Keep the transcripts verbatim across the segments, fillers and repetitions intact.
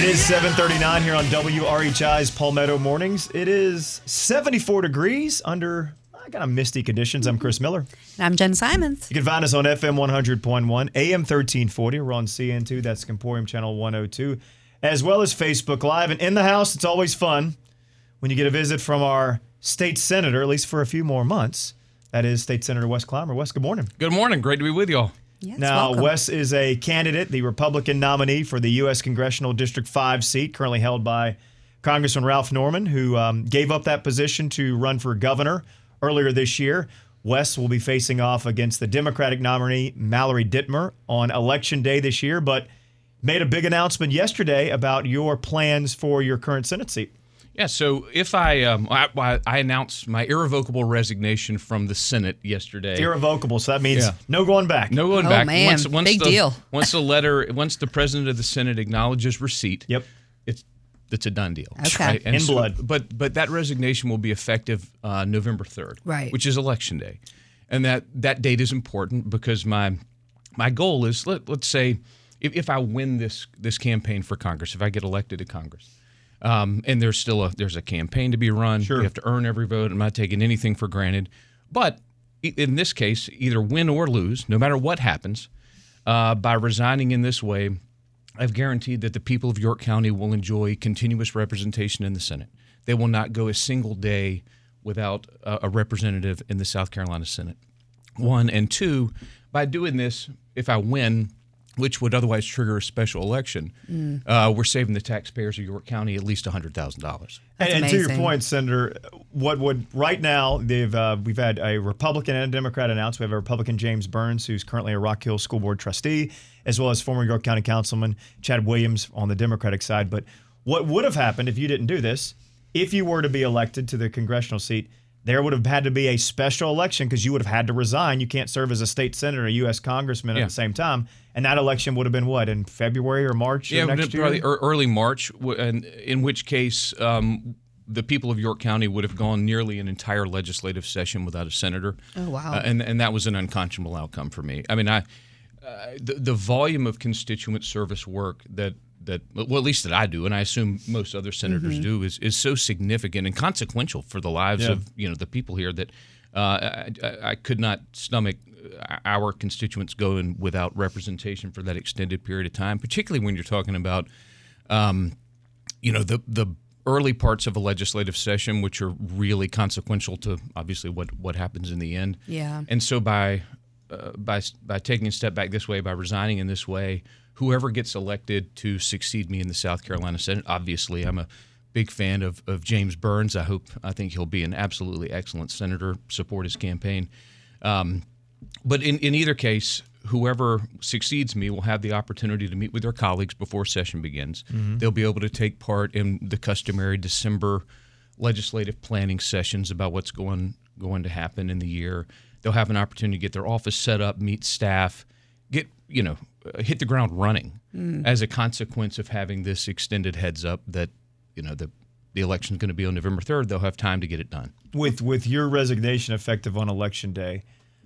is seven thirty-nine here on W R H I's Palmetto Mornings. It is seventy-four degrees under kind of misty conditions. I'm Chris Miller. And I'm Jen Simons. You can find us on F M one hundred point one, A M thirteen forty. We're on C N two. That's Comporium Channel one oh two, as well as Facebook Live. And in the house, it's always fun when you get a visit from our state senator, at least for a few more months. That is State Senator Wes Clymer. Wes, good morning. Good morning. Great to be with y'all. Yes, now, welcome. Wes is a candidate, the Republican nominee for the U S Congressional District five seat, currently held by Congressman Ralph Norman, who um, gave up that position to run for governor earlier this year. Wes will be facing off against the Democratic nominee, Mallory Dittmer, on Election Day this year, but made a big announcement yesterday about your plans for your current Senate seat. Yeah, so if I, um, I I announced my irrevocable resignation from the Senate yesterday. Irrevocable, so that means Yeah. no going back. No going Oh, back. man, Once, once big the, deal. Once the letter, once the president of the Senate acknowledges receipt, Yep. it's it's a done deal. Okay. Right? And In so- blood. But but that resignation will be effective uh, November third, Right. which is Election Day, and that that date is important because my my goal is let let's say if, if I win this this campaign for Congress, if I get elected to Congress. Um, and there's still a there's a campaign to be run. Sure. You have to earn every vote. I'm not taking anything for granted. But i- in this case, either win or lose, no matter what happens, uh, by resigning in this way, I've guaranteed that the people of York County will enjoy continuous representation in the Senate. They will not go a single day without a, a representative in the South Carolina Senate. One. And two, by doing this, if I win, which would otherwise trigger a special election, Mm. uh, we're saving the taxpayers of York County at least one hundred thousand dollars. And, That's and to your amazing. point, Senator, what would right now they've uh, we've had a Republican and a Democrat announce. We have a Republican, James Burns, who's currently a Rock Hill School Board trustee, as well as former York County Councilman Chad Williams on the Democratic side. But what would have happened if you didn't do this? If you were to be elected to the congressional seat, there would have had to be a special election because you would have had to resign. You can't serve as a state senator, a U S congressman at Yeah. the same time. And that election would have been what, in February or March Yeah, of next year? probably ear- early March, w- and in which case um, the people of York County would have gone nearly an entire legislative session without a senator. Oh, wow. Uh, and and that was an unconscionable outcome for me. I mean, I uh, the, the volume of constituent service work that that well, at least that I do, and I assume most other senators Mm-hmm. do, is is so significant and consequential for the lives Yeah. of you know the people here that uh, I, I, I could not stomach our constituents going without representation for that extended period of time, particularly when you're talking about, um, you know, the the early parts of a legislative session, which are really consequential to obviously what what happens in the end. Yeah. And so by uh, by by taking a step back this way, by resigning in this way, whoever gets elected to succeed me in the South Carolina Senate, obviously I'm a big fan of, of James Burns. I hope I think he'll be an absolutely excellent senator. Support his campaign. Um, But in, in either case, whoever succeeds me will have the opportunity to meet with their colleagues before session begins. They'll be able to take part in the customary December legislative planning sessions about what's going going to happen in the year. They'll have an opportunity to get their office set up, meet staff, get you know, uh, hit the ground running as a consequence of having this extended heads up that you know the the election's going to be on November third. They'll have time to get it done. With with your resignation effective on Election Day,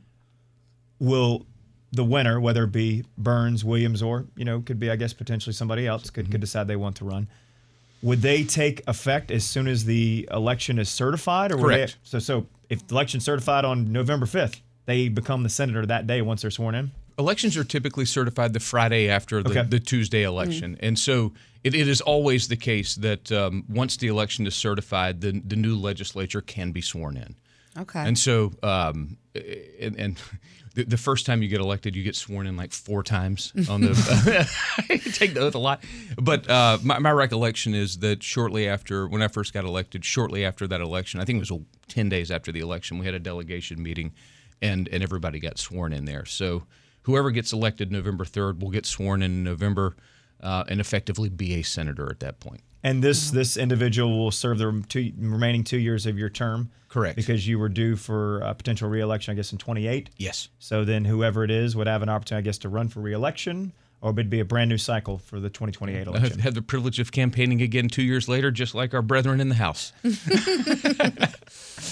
will the winner, whether it be Burns, Williams, or, you know, could be, I guess, potentially somebody else, could, Mm-hmm. could decide they want to run, would they take effect as soon as the election is certified? Or would Correct. They, so, so if the election's certified on November fifth, they become the senator that day once they're sworn in? Elections are typically certified the Friday after the, Okay. the Tuesday election. And so it, it is always the case that um, once the election is certified, the, the new legislature can be sworn in. Okay. And so, um, and, and the, the first time you get elected, you get sworn in like four times on the. I take the oath a lot, but uh, my, my recollection is that shortly after, when I first got elected, shortly after that election, I think it was ten days after the election, we had a delegation meeting, and and everybody got sworn in there. So whoever gets elected November third will get sworn in in November, uh, and effectively be a senator at that point. And this this individual will serve the two, remaining two years of your term? Correct. Because you were due for a potential reelection, I guess, in twenty-eight? Yes. So then whoever it is would have an opportunity, I guess, to run for reelection, or it would be a brand new cycle for the twenty twenty-eight I have election. had the privilege of campaigning again two years later, just like our brethren in the House.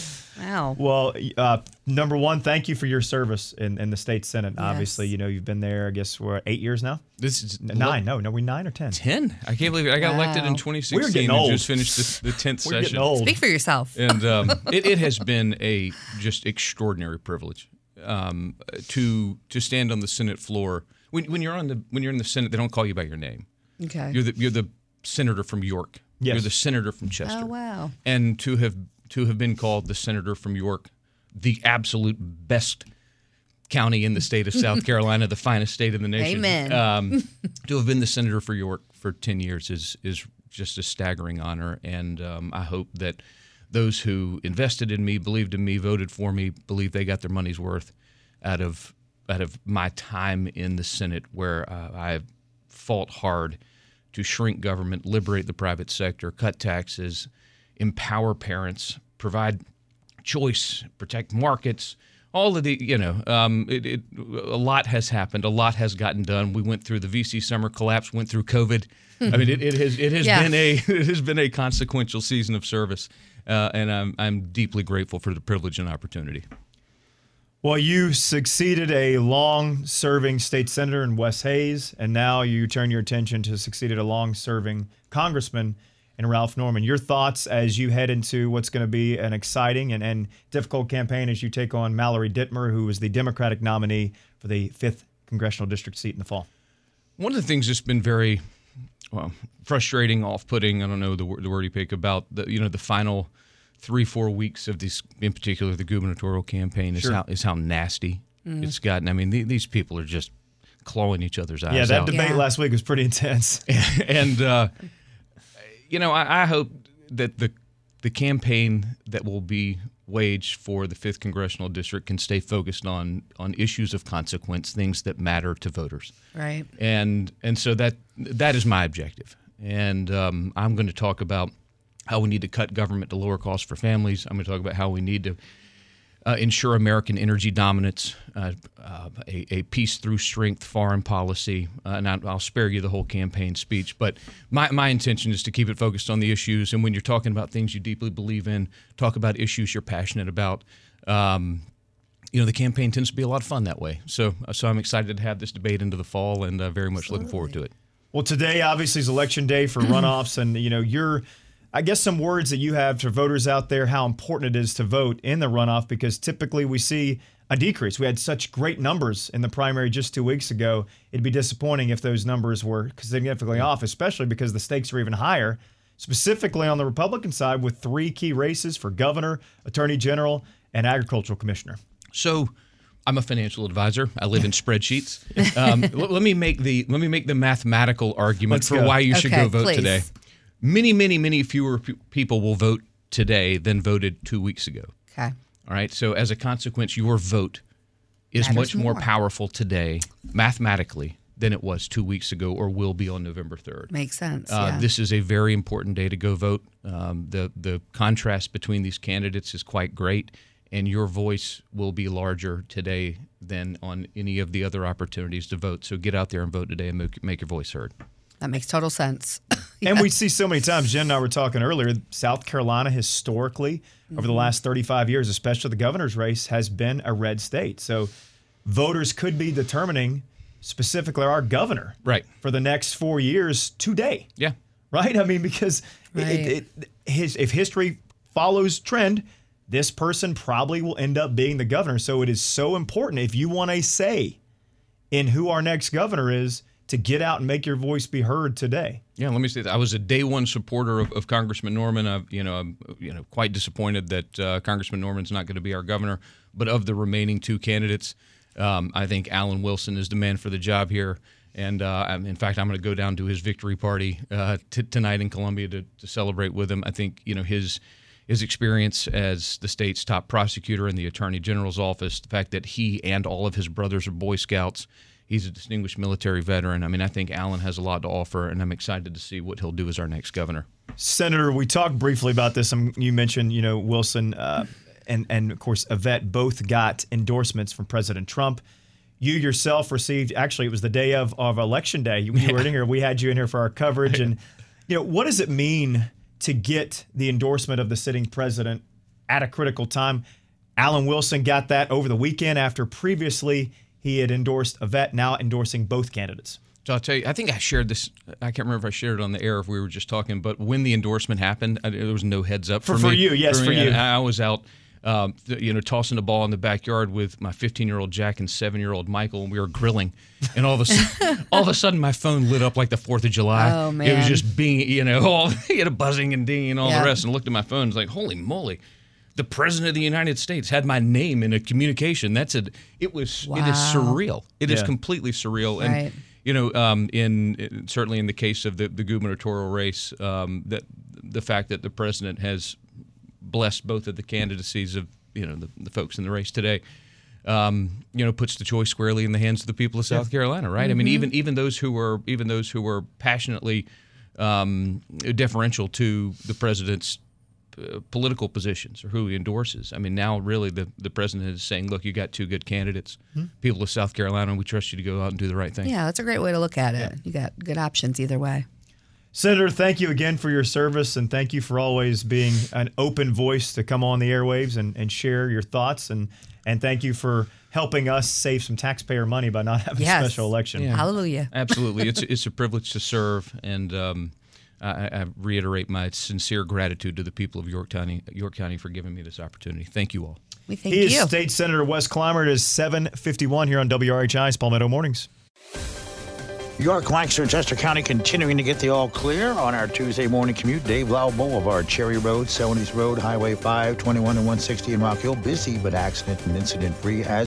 Wow. Well, uh, number one, thank you for your service in, in the state Senate. Yes. Obviously, you know, you've been there, I guess, we're eight years now? This is Nine. No, no, we nine or ten? ten. I can't believe it. I got Wow. elected in twenty sixteen We're getting and old. just finished the, the tenth We're session. getting old. Speak for yourself. And um, it, it has been a just extraordinary privilege um, to to stand on the Senate floor. When, when you're on the when you're in the Senate, they don't call you by your name. Okay. You're the you're the senator from York. Yes. You're the senator from Chester. Oh, wow. And to have to have been called the senator from York, the absolute best county in the state of South Carolina, the finest state in the nation. Amen. Um, to have been the senator for York for ten years is is just a staggering honor, and um, I hope that those who invested in me, believed in me, voted for me, believe they got their money's worth out of out of my time in the Senate, where uh, I fought hard to shrink government, liberate the private sector, cut taxes, empower parents, provide choice, protect markets. All of the, you know, um, it, it, a lot has happened. A lot has gotten done. We went through the V C summer collapse, went through COVID. I mean, it, it has it has Yeah. been a it has been a consequential season of service, uh, and I'm I'm deeply grateful for the privilege and opportunity. Well, you succeeded a long-serving state senator in Wes Hayes, and now you turn your attention to succeeded a long-serving congressman in Ralph Norman. Your thoughts as you head into what's going to be an exciting and, and difficult campaign as you take on Mallory Dittmer, who is the Democratic nominee for the fifth congressional district seat in the fall. One of the things that's been very well, frustrating, off-putting, I don't know the, word- the word you pick, about the you know the final three, four weeks of this, in particular the gubernatorial campaign, is Sure. how is how nasty it's gotten. I mean, the, these people are just clawing each other's eyes Yeah, that out. debate Yeah. last week was pretty intense. and uh, you know, I, I hope that the the campaign that will be waged for the fifth congressional district can stay focused on on issues of consequence, things that matter to voters. Right. And and so that that is my objective. And um, I'm going to talk about how we need to cut government to lower costs for families. I'm going to talk about how we need to uh, ensure American energy dominance, uh, uh, a, a peace through strength foreign policy. Uh, and I, I'll spare you the whole campaign speech. But my, my intention is to keep it focused on the issues. And when you're talking about things you deeply believe in, talk about issues you're passionate about. Um, you know, the campaign tends to be a lot of fun that way. So, so I'm excited to have this debate into the fall, and uh, very much Absolutely. looking forward to it. Well, today obviously is election day for runoffs, and you know, you're, I guess, some words that you have for voters out there, how important it is to vote in the runoff, because typically we see a decrease. We had such great numbers in the primary just two weeks ago. It'd be disappointing if those numbers were significantly off, especially because the stakes are even higher, specifically on the Republican side with three key races for governor, attorney general, and agricultural commissioner. So, I'm a financial advisor. I live in spreadsheets. Um, l- let me make the let me make the mathematical argument Let's for go. why you should Okay, go vote please. today. Many, many, many fewer pe- people will vote today than voted two weeks ago. Okay. All right. So, as a consequence, your vote is Matters much more more. powerful today, mathematically, than it was two weeks ago, or will be on November third. Makes sense. Uh, yeah. This is a very important day to go vote. Um, the the contrast between these candidates is quite great, and your voice will be larger today than on any of the other opportunities to vote. So get out there and vote today and make, make your voice heard. That makes total sense. And we see so many times, Jen and I were talking earlier, South Carolina historically, over the last thirty-five years, especially the governor's race, has been a red state. So voters could be determining specifically our governor Right. for the next four years today, Yeah. right? I mean, because it, Right. it, it, his, if history follows trend, this person probably will end up being the governor. So it is so important, if you want a say in who our next governor is, to get out and make your voice be heard today. Yeah, let me say that I was a day one supporter of, of Congressman Norman. I, you know, I'm you know quite disappointed that uh, Congressman Norman's not going to be our governor. But of the remaining two candidates, um, I think Alan Wilson is the man for the job here. And uh, I'm, in fact, I'm going to go down to his victory party uh, t- tonight in Columbia to, to celebrate with him. I think you know his his experience as the state's top prosecutor in the Attorney General's office, the fact that he and all of his brothers are Boy Scouts. He's a distinguished military veteran. I mean, I think Alan has a lot to offer, and I'm excited to see what he'll do as our next governor. Senator, we talked briefly about this. Um, you mentioned, you know, Wilson uh, and, and, of course, Yvette both got endorsements from President Trump. You yourself received, actually, it was the day of, of Election Day. You, you were in here. We had you in here for our coverage. And, you know, what does it mean to get the endorsement of the sitting president at a critical time? Alan Wilson got that over the weekend after previously he had endorsed a vet, now endorsing both candidates. So I'll tell you, I think I shared this. I can't remember if I shared it on the air if we were just talking, but when the endorsement happened, I, there was no heads up for, For, for me. you, yes, for, me. you. I, I was out, um, th- you know, tossing the ball in the backyard with my fifteen-year-old Jack and seven-year-old Michael, and we were grilling. And all of a sudden, all of a sudden, my phone lit up like the Fourth of July. Oh, man. It was just being, you know, all you know, buzzing and dinging and all Yeah. the rest. And looked at my phone, and was like, holy moly. The president of the United States had my name in a communication. That's a. It was. It is Wow. surreal. It is Yeah. completely surreal. Right. And you know, um, in, in certainly in the case of the, the gubernatorial race, um, that the fact that the president has blessed both of the candidacies of you know the, the folks in the race today, um, you know, puts the choice squarely in the hands of the people of South Carolina. Right. I mean, even even those who were even those who were passionately um, deferential to the president's Uh, political positions or who he endorses. I mean, now really the, the president is saying, look, you got two good candidates. Hmm. People of South Carolina, we trust you to go out and do the right thing. Yeah, that's a great way to look at it. You got good options either way. Senator, thank you again for your service, and thank you for always being an open voice to come on the airwaves and, and share your thoughts. And, and thank you for helping us save some taxpayer money by not having Yes. a special election. Yeah. Hallelujah. Absolutely. It's, it's a privilege to serve, and um, I, I reiterate my sincere gratitude to the people of York County, York County for giving me this opportunity. Thank you all. We thank He is you. State Senator Wes Clymer. It is seven fifty-one here on W R H I's Palmetto Mornings. York, Lancaster, and Chester County continuing to get the all clear on our Tuesday morning commute. Dave Lau Boulevard, Cherry Road, Celanese Road, Highway five, twenty-one and one sixty in Rock Hill. Busy but accident and incident free as